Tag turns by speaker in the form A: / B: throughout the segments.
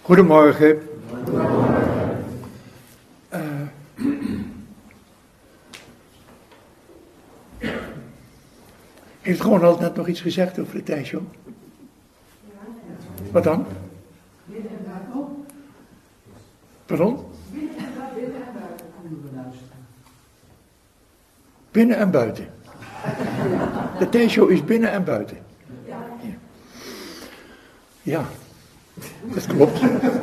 A: Goedemorgen. Heeft Ronald net nog iets gezegd over de tijdshow? Wat dan?
B: Binnen en buiten.
A: Pardon?
B: Binnen en buiten konden we luisteren.
A: Binnen en buiten. De tijdshow is binnen en buiten. Ja, dat klopt.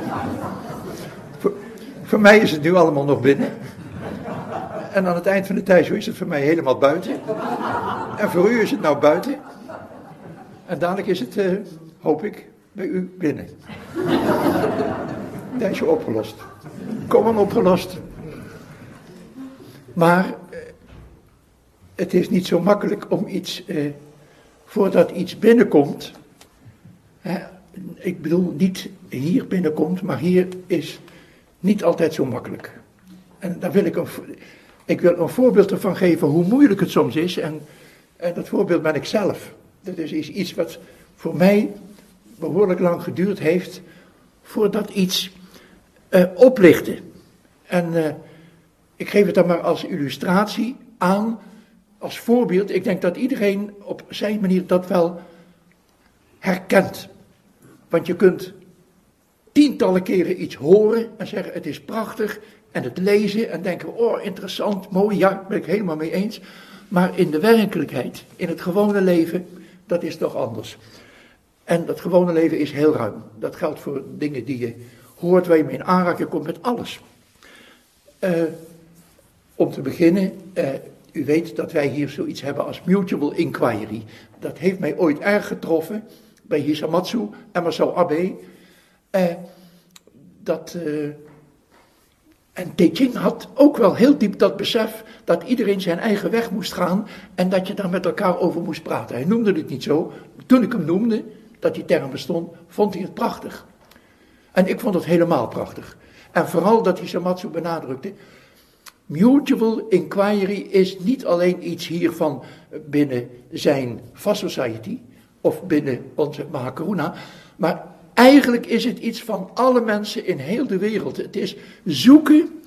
A: Voor mij is het nu allemaal nog binnen. En aan het eind van de tijdshow is het voor mij helemaal buiten. En voor u is het nou buiten. En dadelijk is het, hoop ik, bij u binnen. Tijdshow opgelost. Kom aan opgelost. Maar het is niet zo makkelijk om iets, voordat iets binnenkomt. Ik bedoel niet hier binnenkomt, maar hier is niet altijd zo makkelijk. En daar wil ik wil een voorbeeld ervan geven hoe moeilijk het soms is. En dat voorbeeld ben ik zelf. Dat is iets wat voor mij behoorlijk lang geduurd heeft voordat iets oplichtte. En ik geef het dan maar als illustratie aan, als voorbeeld. Ik denk dat iedereen op zijn manier dat wel herkent. Want je kunt tientallen keren iets horen en zeggen het is prachtig en het lezen en denken oh interessant, mooi, ja, daar ben ik helemaal mee eens. Maar in de werkelijkheid, in het gewone leven, dat is toch anders. En dat gewone leven is heel ruim. Dat geldt voor dingen die je hoort, waar je mee in aanraking komt met alles. Om te beginnen, u weet dat wij hier zoiets hebben als mutual inquiry. Dat heeft mij ooit erg getroffen bij Hisamatsu en Masao Abe. En Te-Ching had ook wel heel diep dat besef dat iedereen zijn eigen weg moest gaan en dat je daar met elkaar over moest praten. Hij noemde het niet zo. Toen ik hem noemde, dat die term bestond, vond hij het prachtig. En ik vond het helemaal prachtig. En vooral dat Hisamatsu benadrukte, mutual inquiry is niet alleen iets hiervan binnen zijn Fast Society of binnen onze Mahakaruna, maar eigenlijk is het iets van alle mensen in heel de wereld. Het is zoeken,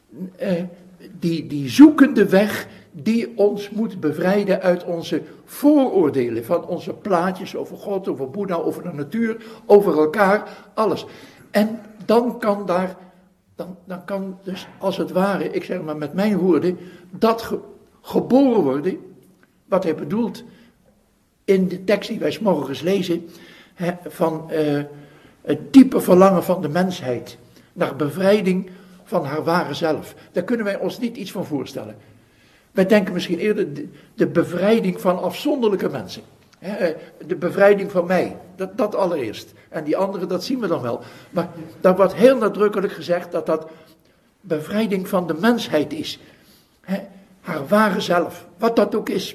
A: die zoekende weg die ons moet bevrijden uit onze vooroordelen, van onze plaatjes over God, over Boeddha, over de natuur, over elkaar, alles. En dan kan dus als het ware, ik zeg maar met mijn woorden, dat geboren worden, wat hij bedoelt in de tekst die wij 's morgens lezen, van het diepe verlangen van de mensheid naar bevrijding van haar ware zelf. Daar kunnen wij ons niet iets van voorstellen. Wij denken misschien eerder de bevrijding van afzonderlijke mensen. De bevrijding van mij, dat allereerst. En die andere, dat zien we dan wel. Maar daar wordt heel nadrukkelijk gezegd dat bevrijding van de mensheid is. Haar ware zelf, wat dat ook is.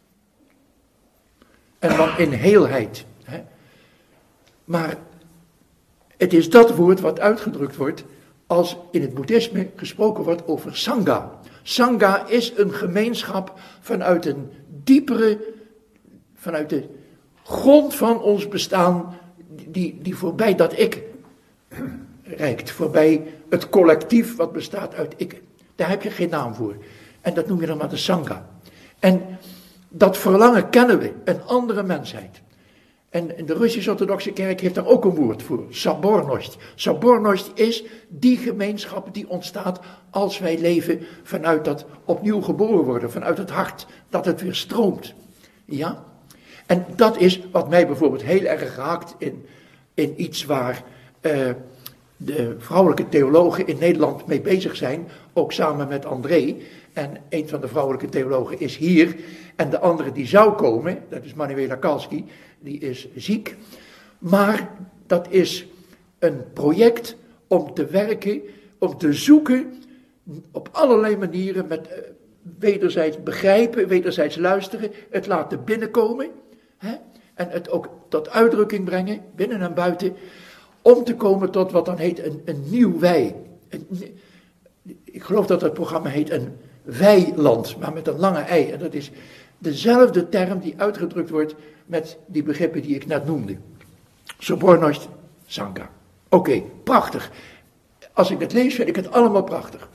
A: En dan in heelheid. Maar het is dat woord wat uitgedrukt wordt als in het boeddhisme gesproken wordt over sangha. Sangha is een gemeenschap vanuit een diepere, vanuit de grond van ons bestaan, die voorbij dat ik reikt. Voorbij het collectief wat bestaat uit ik. Daar heb je geen naam voor. En dat noem je dan maar de sangha. En dat verlangen kennen we, een andere mensheid. En de Russisch-orthodoxe kerk heeft daar ook een woord voor, sabornost. Sabornost is die gemeenschap die ontstaat als wij leven vanuit dat opnieuw geboren worden, vanuit het hart, dat het weer stroomt. Ja? En dat is wat mij bijvoorbeeld heel erg raakt in iets waar de vrouwelijke theologen in Nederland mee bezig zijn, ook samen met André. En een van de vrouwelijke theologen is hier. En de andere die zou komen, dat is Manuela Kalski, die is ziek. Maar dat is een project om te werken, om te zoeken op allerlei manieren met wederzijds begrijpen, wederzijds luisteren, het laten binnenkomen. En het ook tot uitdrukking brengen, binnen en buiten, om te komen tot wat dan heet een nieuw wij. Ik geloof dat het programma heet een weiland, maar met een lange ei. En dat is dezelfde term die uitgedrukt wordt met die begrippen die ik net noemde. Sabornost, sangha. Oké, prachtig. Als ik het lees, vind ik het allemaal prachtig.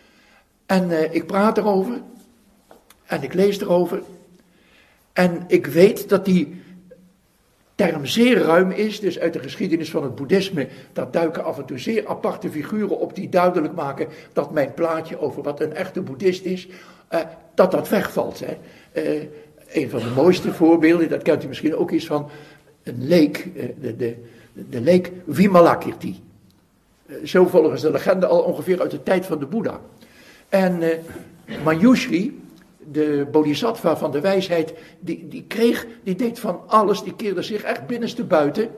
A: En ik praat erover. En ik lees erover. En ik weet dat die term zeer ruim is. Dus uit de geschiedenis van het boeddhisme, daar duiken af en toe zeer aparte figuren op die duidelijk maken dat mijn plaatje over wat een echte boeddhist is, dat wegvalt. Hè. Een van de mooiste voorbeelden, dat kent u misschien ook eens van, een leek, de leek Vimalakirti. Zo volgens de legende al ongeveer uit de tijd van de Boeddha. En Manjushri, de bodhisattva van de wijsheid, die deed van alles, die keerde zich echt binnenste buiten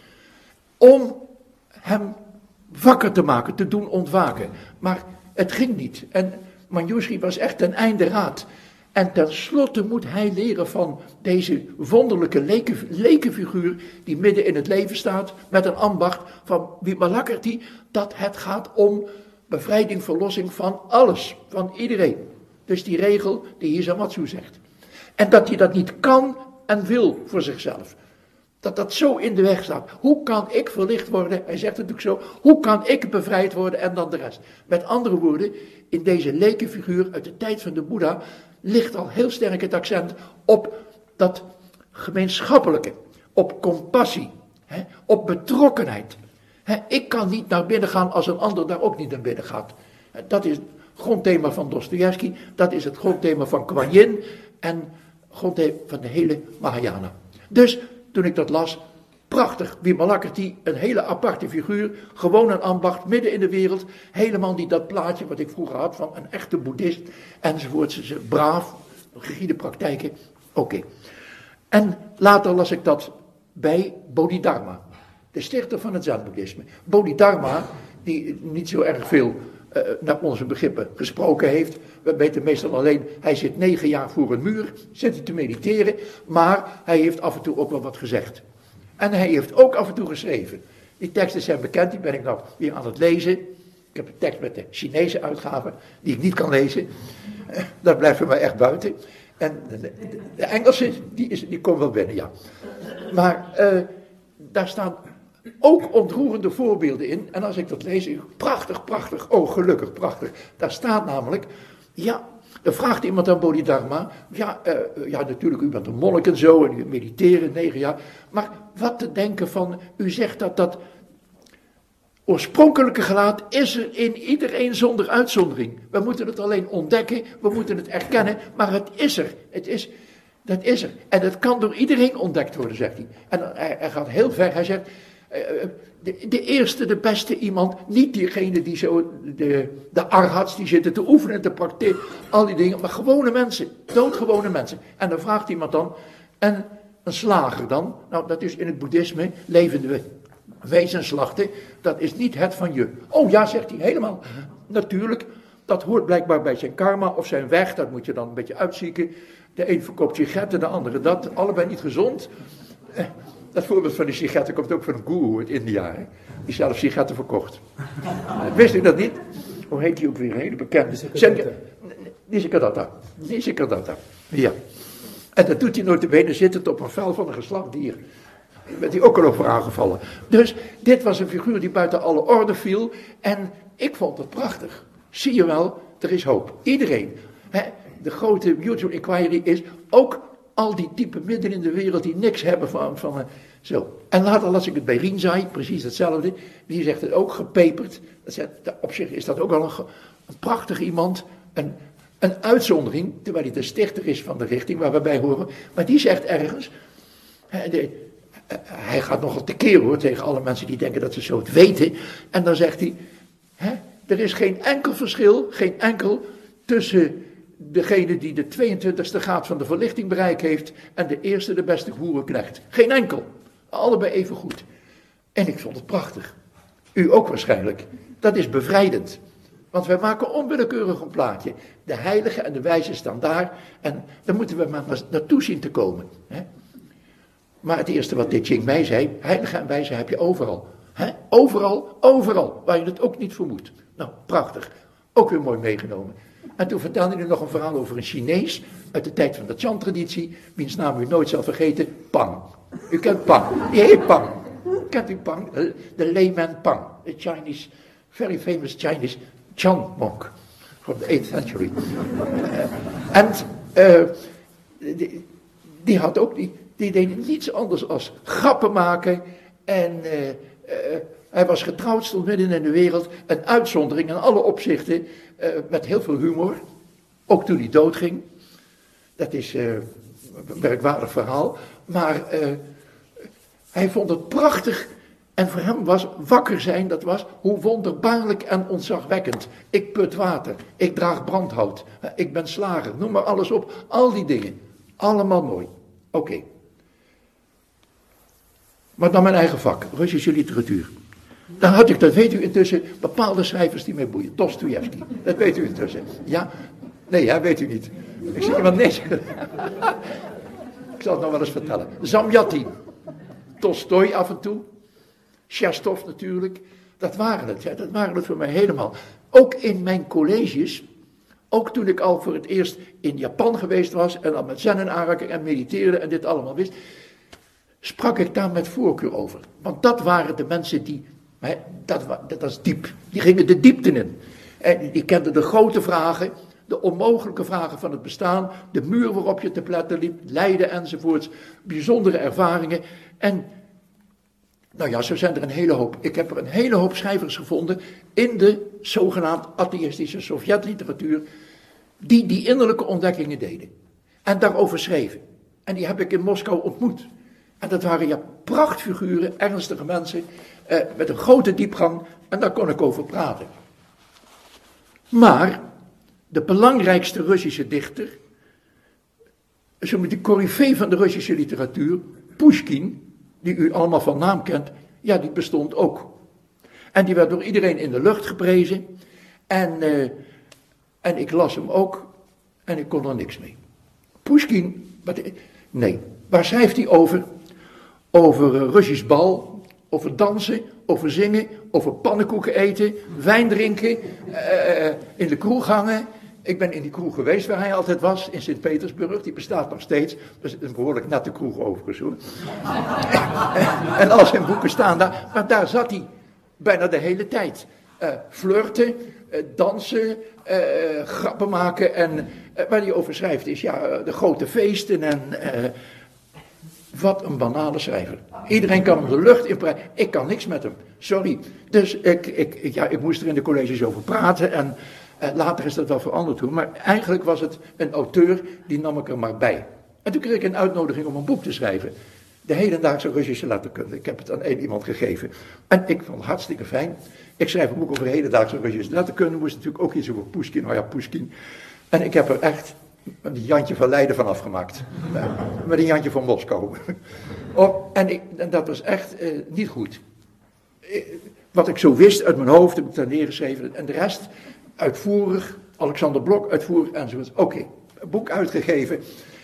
A: om hem wakker te maken, te doen ontwaken. Maar het ging niet. En Manjushri was echt ten einde raad. En tenslotte moet hij leren van deze wonderlijke lekenfiguur die midden in het leven staat met een ambacht van Vimalakirti, dat het gaat om bevrijding, verlossing van alles, van iedereen. Dus die regel die Hisamatsu zegt. En dat hij dat niet kan en wil voor zichzelf. Dat zo in de weg staat. Hoe kan ik verlicht worden? Hij zegt het ook zo. Hoe kan ik bevrijd worden en dan de rest? Met andere woorden, in deze lekenfiguur uit de tijd van de Boeddha ligt al heel sterk het accent op dat gemeenschappelijke, op compassie, op betrokkenheid. Ik kan niet naar binnen gaan als een ander daar ook niet naar binnen gaat. Dat is het grondthema van Dostojevski, dat is het grondthema van Kuan Yin en grondthema van de hele Mahayana. Dus toen ik dat las, prachtig, Vimalakirti, een hele aparte figuur, gewoon een ambacht, midden in de wereld, helemaal niet dat plaatje wat ik vroeger had van een echte boeddhist, enzovoort, braaf, rigide praktijken, oké. En later las ik dat bij Bodhidharma, de stichter van het Zen-boeddhisme. Bodhidharma, die niet zo erg veel naar onze begrippen gesproken heeft. We weten meestal alleen, hij zit 9 jaar voor een muur, zit hij te mediteren, maar hij heeft af en toe ook wel wat gezegd. En hij heeft ook af en toe geschreven. Die teksten zijn bekend, die ben ik nou weer aan het lezen. Ik heb een tekst met de Chinese uitgave, die ik niet kan lezen. Dat blijft voor mij echt buiten. En de Engelse, die komt wel binnen, ja. Maar daar staan ook ontroerende voorbeelden in. En als ik dat lees, prachtig, prachtig, oh gelukkig, prachtig. Daar staat namelijk, ja, dan vraagt iemand aan Bodhidharma, ja, natuurlijk, u bent een monnik en zo, en u mediteren 9 jaar. Maar wat te denken van, u zegt dat oorspronkelijke gelaat is er in iedereen zonder uitzondering. We moeten het alleen ontdekken, we moeten het erkennen, maar het is er. Dat is er. En het kan door iedereen ontdekt worden, zegt hij. En hij gaat heel ver, hij zegt, de eerste, de beste iemand, niet diegene die zo, de arhats die zitten te oefenen, te praktijken, al die dingen, maar gewone mensen, doodgewone mensen. En dan vraagt iemand dan, en een slager dan, nou dat is in het boeddhisme, levende wezens slachten, dat is niet het van je. Oh ja, zegt hij, helemaal. Natuurlijk, dat hoort blijkbaar bij zijn karma of zijn weg, dat moet je dan een beetje uitzieken. De een verkoopt sigaretten, de andere dat, allebei niet gezond. Dat voorbeeld van die sigaretten komt ook van een guru uit India, hè, die zelf sigaretten verkocht. Wist u dat niet? Hoe heet die ook weer, een hele bekende? Nisargadatta. Ja. En dat doet hij notabene zittend op een vel van een geslacht dier. Daar werd hij ook al over aangevallen. Dus dit was een figuur die buiten alle orde viel. En ik vond het prachtig. Zie je wel, er is hoop. Iedereen. De grote mutual inquiry is ook al die typen midden in de wereld die niks hebben van zo. En later las ik het bij Rinzai, precies hetzelfde. Die zegt het ook, gepeperd. Op zich is dat ook al een prachtig iemand. Een uitzondering, terwijl hij de stichter is van de richting waar we bij horen. Maar die zegt ergens, hij gaat nogal tekeer hoor tegen alle mensen die denken dat ze zo het weten. En dan zegt hij, er is geen enkel verschil, tussen degene die de 22e graad van de verlichting bereikt heeft en de eerste, de beste boerenknecht. Geen enkel. Allebei even goed. En ik vond het prachtig. U ook waarschijnlijk. Dat is bevrijdend. Want wij maken onwillekeurig een plaatje. De heilige en de wijze staan daar. En daar moeten we maar naartoe zien te komen. Hè? Maar het eerste wat dit Ching mij zei, heilige en wijze heb je overal. Hè? Overal, waar je het ook niet vermoedt. Nou, prachtig. Ook weer mooi meegenomen. En toen vertelde hij nog een verhaal over een Chinees uit de tijd van de Chan-traditie, wiens naam u nooit zal vergeten, Pang. U kent Pang, die heet Pang. kent u Pang? De layman Pang, a Chinese, very famous Chinese Chan monk from the 8th century. Die had ook, die deed niets anders als grappen maken en hij was getrouwd, stond midden in de wereld, een uitzondering in alle opzichten, met heel veel humor, ook toen hij doodging. Dat is een merkwaardig verhaal, maar hij vond het prachtig en voor hem was wakker zijn, dat was hoe wonderbaarlijk en ontzagwekkend. Ik put water, ik draag brandhout, ik ben slager, noem maar alles op, al die dingen, allemaal mooi. Oké. Maar dan mijn eigen vak, Russische literatuur. Dan had ik, dat weet u intussen, bepaalde schrijvers die mij boeien. Dostojevski, dat weet u intussen. Ja? Nee, ja, weet u niet. Ik zie iemand nee zeggen. Ik zal het nog wel eens vertellen. Zamyatin, Tolstoj af en toe, Chestov natuurlijk. Dat waren het, ja, dat waren het voor mij helemaal. Ook in mijn colleges, ook toen ik al voor het eerst in Japan geweest was en al met zen en aanraking en mediteerde en dit allemaal wist, sprak ik daar met voorkeur over. Want dat waren de mensen die, dat was diep, die gingen de diepte in. En die kenden de grote vragen, de onmogelijke vragen van het bestaan, de muur waarop je te pletten liep, lijden enzovoorts, bijzondere ervaringen. En nou ja, zo zijn er een hele hoop. Ik heb er een hele hoop schrijvers gevonden in de zogenaamd atheïstische Sovjetliteratuur, die innerlijke ontdekkingen deden. En daarover schreven. En die heb ik in Moskou ontmoet. En dat waren ja prachtfiguren, ernstige mensen, met een grote diepgang, en daar kon ik over praten. Maar de belangrijkste Russische dichter, de coryfee van de Russische literatuur, Pushkin, die u allemaal van naam kent, ja, die bestond ook. En die werd door iedereen in de lucht geprezen. En ik las hem ook en ik kon er niks mee. Pushkin, nee, waar schrijft hij over? Over Russisch bal, over dansen, over zingen, over pannenkoeken eten, wijn drinken, in de kroeg hangen. Ik ben in die kroeg geweest waar hij altijd was, in Sint-Petersburg, die bestaat nog steeds. Dat is een behoorlijk nette kroeg overigens hoor. En al zijn boeken staan daar, maar daar zat hij bijna de hele tijd. Flirten, dansen, grappen maken en waar hij over schrijft is ja, de grote feesten en wat een banale schrijver. Iedereen kan hem de lucht in prijzen. Ik kan niks met hem, sorry. Dus ik moest er in de colleges over praten en later is dat wel veranderd toen, maar eigenlijk was het een auteur, die nam ik er maar bij. En toen kreeg ik een uitnodiging om een boek te schrijven. De hedendaagse Russische letterkunde. Ik heb het aan één iemand gegeven. En ik vond het hartstikke fijn. Ik schrijf een boek over hedendaagse Russische letterkunde. Moest natuurlijk ook iets over Pushkin. Nou ja, Pushkin. En ik heb er echt een Jantje van Leiden van afgemaakt. Met een Jantje van Moskou. En dat was echt niet goed. Wat ik zo wist uit mijn hoofd, heb ik daar neergeschreven. En de rest uitvoerig. Alexander Blok uitvoerig enzovoort. Oké, boek uitgegeven.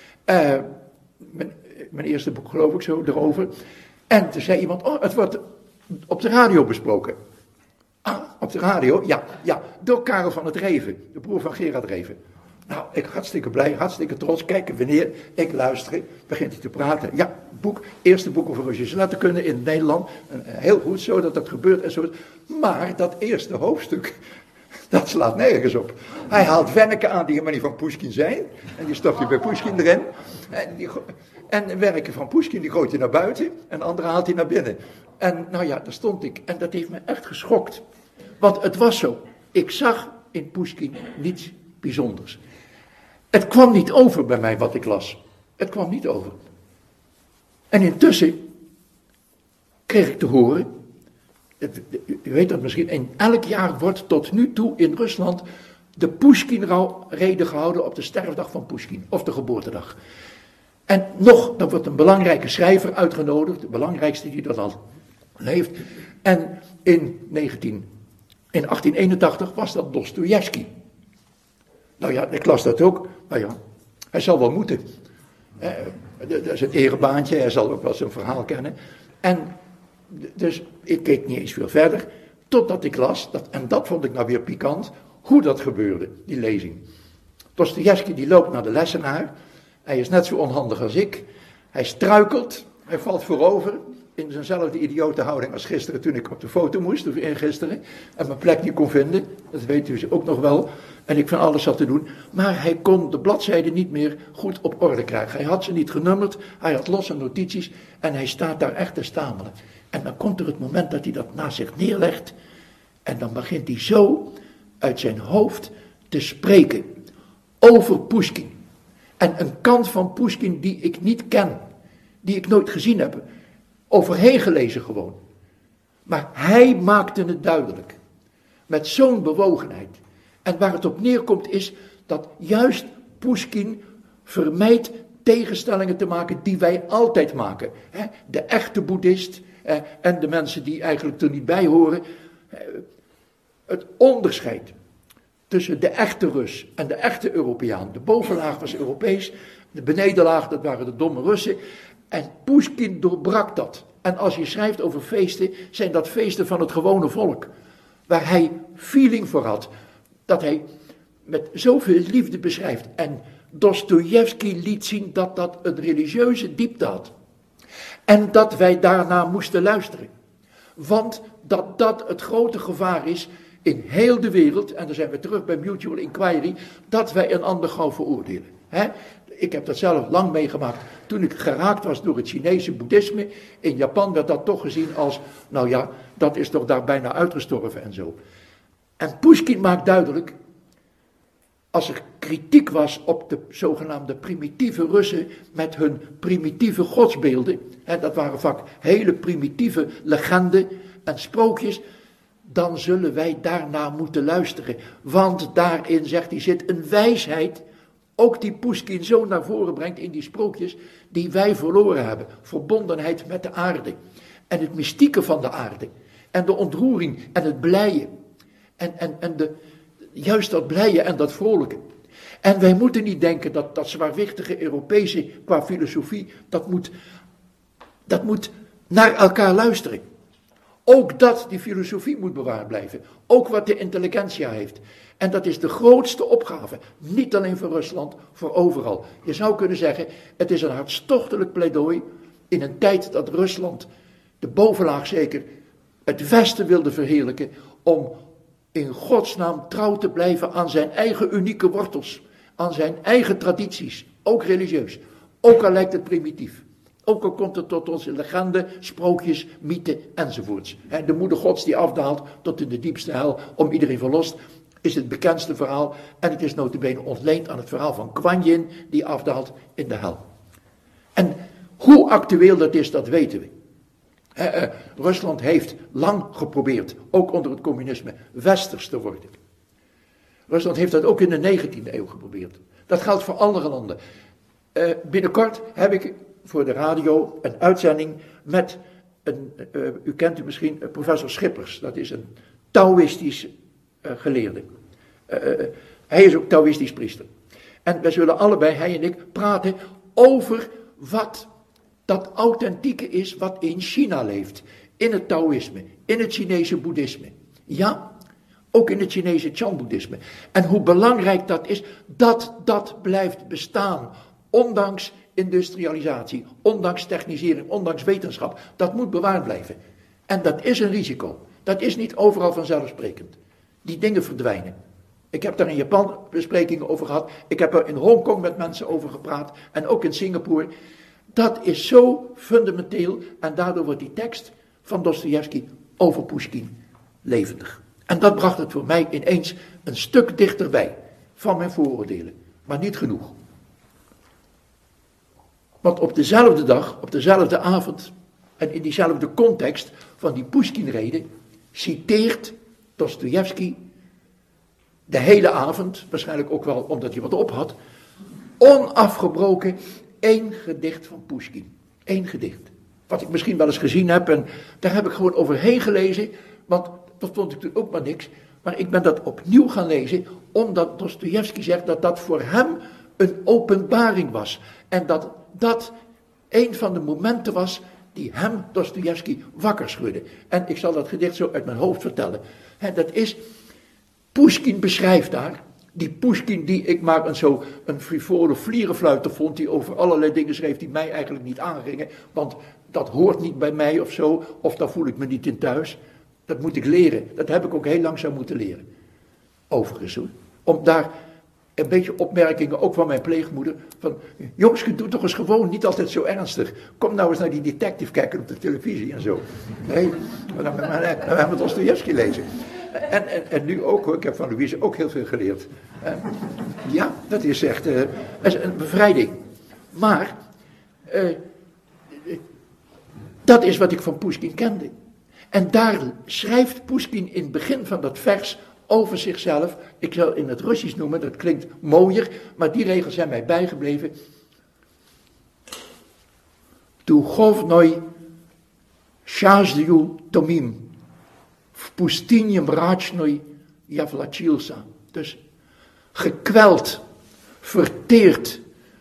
A: Mijn eerste boek geloof ik zo, erover. En toen zei iemand, het wordt op de radio besproken. Ah, op de radio? Ja, door Karel van het Reven, de broer van Gerard Reven. Nou, ik hartstikke blij, hartstikke trots. Kijken wanneer ik luister, begint hij te praten. Ja, eerste boek over Russische letterkunde in Nederland. Heel goed zo dat dat gebeurt en zo. Maar dat eerste hoofdstuk, dat slaat nergens op. Hij haalt werken aan die helemaal niet van Pushkin zijn. En die stopt hij bij Pushkin erin. En werken van Pushkin, die gooit hij naar buiten. En andere haalt hij naar binnen. En nou ja, daar stond ik. En dat heeft me echt geschokt. Want het was zo. Ik zag in Pushkin niets bijzonders. Het kwam niet over bij mij wat ik las. Het kwam niet over. En intussen kreeg ik te horen. U weet dat misschien. In elk jaar wordt tot nu toe in Rusland de Pushkin-rede gehouden op de sterfdag van Pushkin. Of de geboortedag. En dan wordt een belangrijke schrijver uitgenodigd. De belangrijkste die dat al leeft. En in 1881 was dat Dostojevski. Nou ja, ik las dat ook. Nou ja, hij zal wel moeten. Dat is een erebaantje. Hij zal ook wel zijn verhaal kennen. En dus ik keek niet eens veel verder. Totdat ik las, en dat vond ik nou weer pikant, hoe dat gebeurde, die lezing. Dostojevski die loopt naar de lessenaar. Hij is net zo onhandig als ik. Hij struikelt, hij valt voorover, in zijnzelfde idiote houding als gisteren toen ik op de foto moest, of eergisteren, en mijn plek niet kon vinden, dat weet u ook nog wel, en ik van alles had te doen, maar hij kon de bladzijden niet meer goed op orde krijgen. Hij had ze niet genummerd, hij had losse notities, en hij staat daar echt te stamelen. En dan komt er het moment dat hij dat naast zich neerlegt, en dan begint hij zo uit zijn hoofd te spreken over Pushkin. En een kant van Pushkin die ik niet ken, die ik nooit gezien heb, overheen gelezen gewoon. Maar hij maakte het duidelijk, met zo'n bewogenheid. En waar het op neerkomt is dat juist Pushkin vermijdt tegenstellingen te maken die wij altijd maken. De echte boeddhist en de mensen die eigenlijk er niet bij horen. Het onderscheid tussen de echte Rus en de echte Europeaan. De bovenlaag was Europees, de benedenlaag dat waren de domme Russen. En Pushkin doorbrak dat. En als je schrijft over feesten, zijn dat feesten van het gewone volk. Waar hij feeling voor had. Dat hij met zoveel liefde beschrijft. En Dostojevski liet zien dat dat een religieuze diepte had. En dat wij daarna moesten luisteren. Want dat het grote gevaar is in heel de wereld, en dan zijn we terug bij mutual inquiry, dat wij een ander gauw veroordelen. Ik heb dat zelf lang meegemaakt toen ik geraakt was door het Chinese boeddhisme. In Japan werd dat toch gezien als, nou ja, dat is toch daar bijna uitgestorven en zo. En Pushkin maakt duidelijk, als er kritiek was op de zogenaamde primitieve Russen met hun primitieve godsbeelden, dat waren vaak hele primitieve legenden en sprookjes, dan zullen wij daarna moeten luisteren. Want daarin, zegt hij, zit een wijsheid, ook die Pushkin zo naar voren brengt in die sprookjes, die wij verloren hebben. Verbondenheid met de aarde. En het mystieke van de aarde. En de ontroering en het blijen. Juist dat blijen en dat vrolijke. En wij moeten niet denken dat zwaarwichtige Europese qua filosofie, dat moet naar elkaar luisteren. Ook dat, die filosofie moet bewaard blijven. Ook wat de intelligentia heeft. En dat is de grootste opgave. Niet alleen voor Rusland, voor overal. Je zou kunnen zeggen, het is een hartstochtelijk pleidooi in een tijd dat Rusland, de bovenlaag zeker, het Westen wilde verheerlijken, om in godsnaam trouw te blijven aan zijn eigen unieke wortels. Aan zijn eigen tradities, ook religieus. Ook al lijkt het primitief. Ook al komt het tot onze legende, sprookjes, mythen enzovoorts. De moeder gods die afdaalt tot in de diepste hel om iedereen verlost, is het bekendste verhaal. En het is nota bene ontleend aan het verhaal van Kuan Yin die afdaalt in de hel. En hoe actueel dat is, dat weten we. Rusland heeft lang geprobeerd, ook onder het communisme, westers te worden. Rusland heeft dat ook in de 19e eeuw geprobeerd. Dat geldt voor andere landen. Binnenkort heb ik voor de radio een uitzending met u kent u misschien, professor Schippers. Dat is een Taoïstisch geleerde. Hij is ook Taoïstisch priester. En wij zullen allebei, hij en ik, praten over wat dat authentieke is wat in China leeft. In het Taoïsme, in het Chinese boeddhisme. Ja, ook in het Chinese Chan-boeddhisme. En hoe belangrijk dat is, dat blijft bestaan. Ondanks industrialisatie, ondanks technisering, ondanks wetenschap. Dat moet bewaard blijven. En dat is een risico. Dat is niet overal vanzelfsprekend. Die dingen verdwijnen. Ik heb daar in Japan besprekingen over gehad. Ik heb er in Hongkong met mensen over gepraat. En ook in Singapore. Dat is zo fundamenteel. En daardoor wordt die tekst van Dostojevski over Pushkin levendig. En dat bracht het voor mij ineens een stuk dichterbij van mijn vooroordelen. Maar niet genoeg. Want op dezelfde dag, op dezelfde avond en in diezelfde context van die Pushkin-rede citeert Dostojevski de hele avond, waarschijnlijk ook wel omdat hij wat op had, onafgebroken 1 gedicht van Pushkin. 1 gedicht. Wat ik misschien wel eens gezien heb en daar heb ik gewoon overheen gelezen, want dat vond ik toen ook maar niks. Maar ik ben dat opnieuw gaan lezen, omdat Dostojevski zegt dat dat voor hem een openbaring was. En dat een van de momenten was die hem, Dostojevski, wakker schudde. En ik zal dat gedicht zo uit mijn hoofd vertellen. Dat is, Pushkin beschrijft daar Die Pushkin die ik maar een frivole vlierenfluiter vond, die over allerlei dingen schreef die mij eigenlijk niet aangingen, want dat hoort niet bij mij of zo, of daar voel ik me niet in thuis. Dat moet ik leren, dat heb ik ook heel langzaam moeten leren. Overigens hoor, om daar een beetje opmerkingen, ook van mijn pleegmoeder, van jongens, je doet toch eens gewoon, niet altijd zo ernstig. Kom nou eens naar die detective kijken op de televisie en zo. Nee, dan hebben we Dostojevski lezen. En nu ook hoor, ik heb van Louise ook heel veel geleerd. Ja, dat is echt een bevrijding. Maar, dat is wat ik van Pushkin kende. En daar schrijft Pushkin in het begin van dat vers over zichzelf. Ik zal in het Russisch noemen, dat klinkt mooier, maar die regels zijn mij bijgebleven. Духовной счастью томим, в пустыне мрачной я влачился. Dus gekweld, verteerd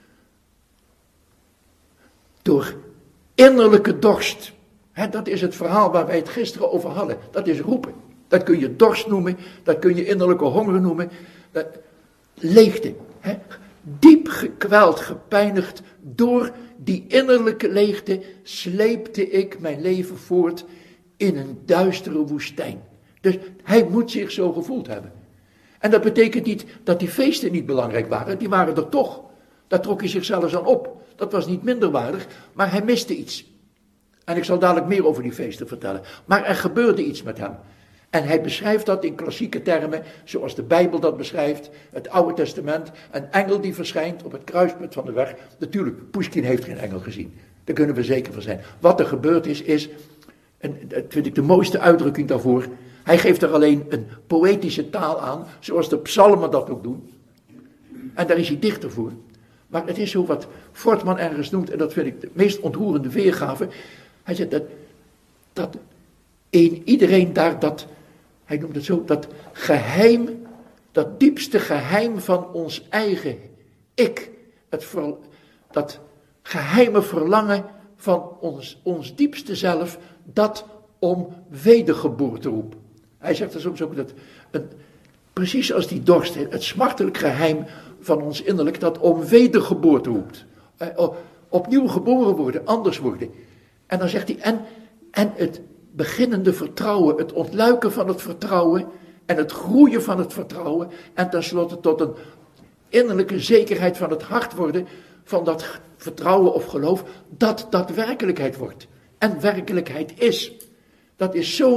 A: door innerlijke dorst. Dat is het verhaal waar wij het gisteren over hadden. Dat is roepen. Dat kun je dorst noemen, dat kun je innerlijke honger noemen. Leegte. Diep gekweld, gepijnigd door die innerlijke leegte sleepte ik mijn leven voort in een duistere woestijn. Dus hij moet zich zo gevoeld hebben. En dat betekent niet dat die feesten niet belangrijk waren, die waren er toch. Daar trok hij zich zelfs aan op. Dat was niet minderwaardig, maar hij miste iets. En ik zal dadelijk meer over die feesten vertellen. Maar er gebeurde iets met hem. En hij beschrijft dat in klassieke termen, zoals de Bijbel dat beschrijft, het Oude Testament, een engel die verschijnt op het kruispunt van de weg. Natuurlijk, Pushkin heeft geen engel gezien. Daar kunnen we zeker van zijn. Wat er gebeurd is, en dat vind ik de mooiste uitdrukking daarvoor, hij geeft er alleen een poëtische taal aan, zoals de psalmen dat ook doen. En daar is hij dichter voor. Maar het is zo wat Fortman ergens noemt, en dat vind ik de meest ontroerende weergave. Hij zegt dat in iedereen daar hij noemt het zo, dat geheim, dat diepste geheim van ons eigen ik, dat geheime verlangen van ons diepste zelf, dat om wedergeboorte roept. Hij zegt er soms ook dat, precies als die dorst, het smartelijk geheim van ons innerlijk, dat om wedergeboorte roept. Opnieuw geboren worden, anders worden. En dan zegt hij, en het beginnende vertrouwen, het ontluiken van het vertrouwen en het groeien van het vertrouwen en tenslotte tot een innerlijke zekerheid van het hart worden van dat vertrouwen of geloof, dat werkelijkheid wordt en werkelijkheid is. Dat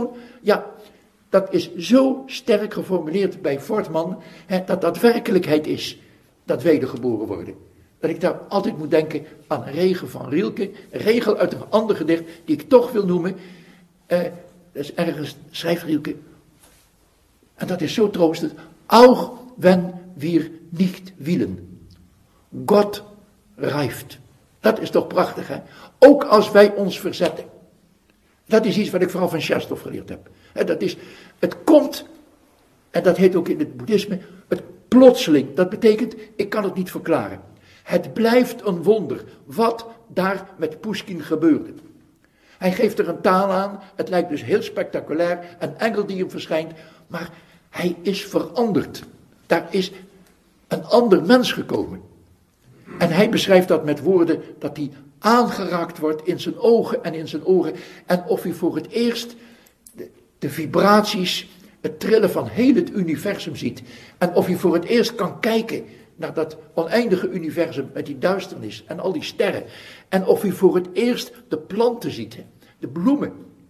A: is zo sterk geformuleerd bij Fortman, dat werkelijkheid is, dat wedergeboren worden. Dat ik daar altijd moet denken aan een regel van Rilke, een regel uit een ander gedicht die ik toch wil noemen. Dat is ergens, schrijft Rilke, en dat is zo troostend, auch wenn wir nicht willen, Gott reift. Dat is toch prachtig, hè? Ook als wij ons verzetten. Dat is iets wat ik vooral van Shastov geleerd heb. Het komt, en dat heet ook in het boeddhisme, het plotseling. Dat betekent, ik kan het niet verklaren. Het blijft een wonder wat daar met Pushkin gebeurde. Hij geeft er een taal aan, het lijkt dus heel spectaculair, een engel die hem verschijnt, maar hij is veranderd. Daar is een ander mens gekomen. En hij beschrijft dat met woorden dat hij aangeraakt wordt in zijn ogen en in zijn oren. En of hij voor het eerst de vibraties, het trillen van heel het universum ziet. En of hij voor het eerst kan kijken naar dat oneindige universum met die duisternis en al die sterren. En of hij voor het eerst de planten ziet, de bloemen,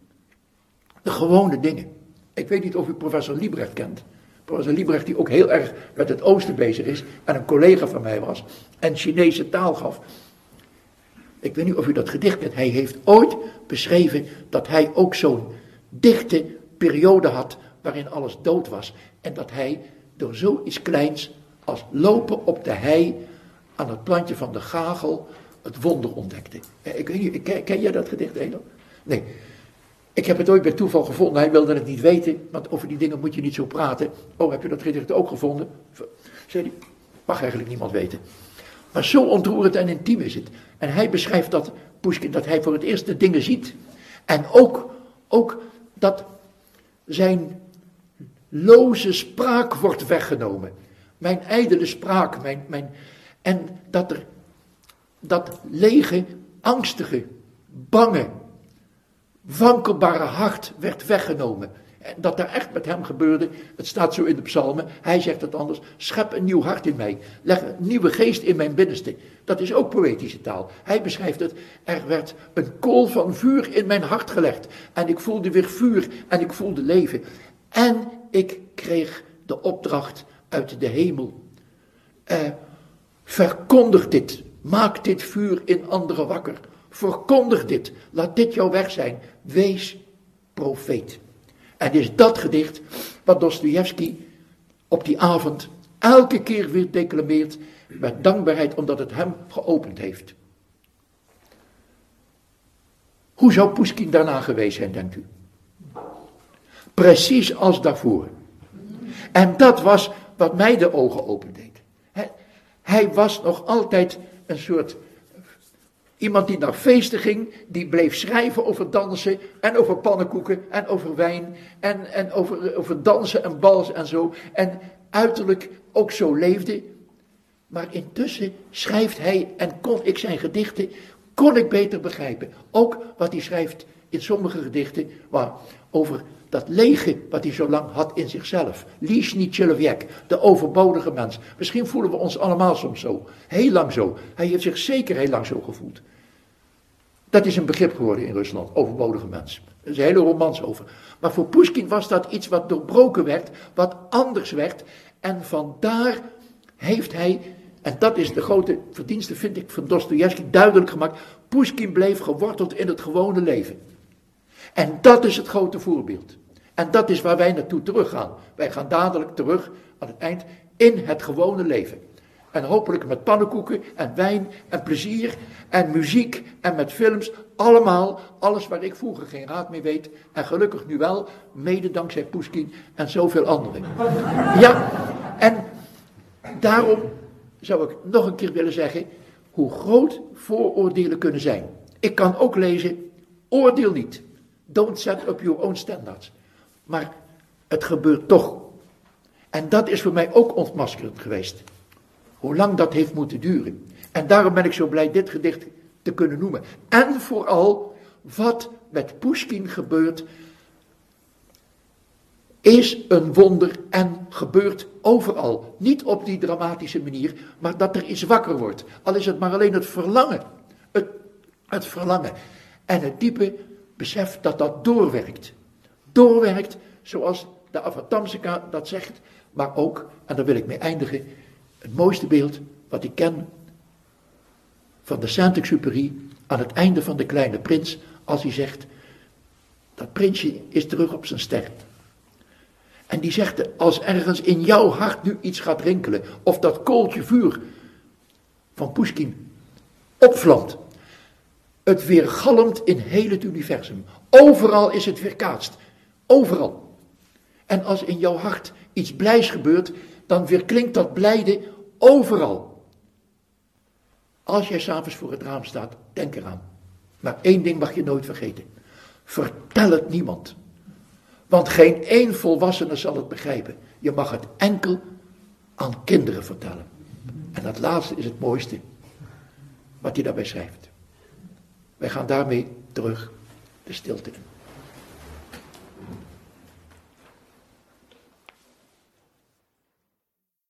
A: de gewone dingen. Ik weet niet of u professor Liebrecht kent. Professor Liebrecht die ook heel erg met het oosten bezig is en een collega van mij was en Chinese taal gaf. Ik weet niet of u dat gedicht kent. Hij heeft ooit beschreven dat hij ook zo'n dichte periode had waarin alles dood was. En dat hij door zoiets kleins als lopen op de hei aan het plantje van de gagel het wonder ontdekte. Ik weet niet, ken jij dat gedicht, Elo? Nee. Ik heb het ooit bij toeval gevonden, hij wilde het niet weten, want over die dingen moet je niet zo praten. Oh, heb je dat gedicht ook gevonden? Zei hij, mag eigenlijk niemand weten. Maar zo ontroerend en intiem is het. En hij beschrijft dat, Pushkin, dat hij voor het eerst de dingen ziet. En ook dat zijn loze spraak wordt weggenomen. Mijn ijdele spraak, en dat lege, angstige, bange, wankelbare hart werd weggenomen. En dat er echt met hem gebeurde, het staat zo in de psalmen, hij zegt het anders, schep een nieuw hart in mij, leg een nieuwe geest in mijn binnenste. Dat is ook poëtische taal. Hij beschrijft het, er werd een kool van vuur in mijn hart gelegd. En ik voelde weer vuur en ik voelde leven. En ik kreeg de opdracht uit de hemel. Verkondig dit, maak dit vuur in anderen wakker. Verkondig dit, laat dit jouw weg zijn, wees profeet. En het is dat gedicht wat Dostojevski op die avond elke keer weer declameert met dankbaarheid omdat het hem geopend heeft. Hoe zou Poeskin daarna geweest zijn, denkt u? Precies als daarvoor. En dat was wat mij de ogen opendeed. Hij was nog altijd een soort iemand die naar feesten ging, die bleef schrijven over dansen en over pannenkoeken en over wijn en over dansen en bals en zo. En uiterlijk ook zo leefde. Maar intussen schrijft hij en kon ik zijn gedichten, kon ik beter begrijpen. Ook wat hij schrijft in sommige gedichten over dat lege wat hij zo lang had in zichzelf. Lishny Человек, de overbodige mens. Misschien voelen we ons allemaal soms zo. Heel lang zo. Hij heeft zich zeker heel lang zo gevoeld. Dat is een begrip geworden in Rusland, overbodige mens. Er is een hele romans over. Maar voor Poeskin was dat iets wat doorbroken werd, wat anders werd. En vandaar heeft hij, en dat is de grote verdienste, vind ik, van Dostojevski duidelijk gemaakt. Poeskin bleef geworteld in het gewone leven. En dat is het grote voorbeeld. En dat is waar wij naartoe teruggaan. Wij gaan dadelijk terug aan het eind in het gewone leven. En hopelijk met pannenkoeken en wijn en plezier en muziek en met films. Allemaal, alles waar ik vroeger geen raad mee weet. En gelukkig nu wel, mede dankzij Poeskin en zoveel anderen. Ja, en daarom zou ik nog een keer willen zeggen hoe groot vooroordelen kunnen zijn. Ik kan ook lezen, oordeel niet. Don't set up your own standards. Maar het gebeurt toch. En dat is voor mij ook ontmaskerend geweest. Hoe lang dat heeft moeten duren. En daarom ben ik zo blij dit gedicht te kunnen noemen. En vooral wat met Poeskin gebeurt, is een wonder en gebeurt overal. Niet op die dramatische manier, maar dat er iets wakker wordt. Al is het maar alleen het verlangen. Het verlangen. En het diepe besef dat dat doorwerkt. Doorwerkt zoals de Avatamsika dat zegt. Maar ook, en daar wil ik mee eindigen, het mooiste beeld wat ik ken van de Saint-Exupéry aan het einde van De Kleine Prins, als hij zegt, dat prinsje is terug op zijn ster. En die zegt, als ergens in jouw hart nu iets gaat rinkelen, of dat kooltje vuur van Poeskin opvlamt, het weergalmt in heel het universum. Overal is het weerkaatst. Overal. En als in jouw hart iets blijs gebeurt, dan weerklinkt dat blijde overal. Als jij 's avonds voor het raam staat, denk eraan. Maar één ding mag je nooit vergeten. Vertel het niemand. Want geen één volwassene zal het begrijpen. Je mag het enkel aan kinderen vertellen. En dat laatste is het mooiste wat hij daarbij schrijft. Wij gaan daarmee terug de stilte in.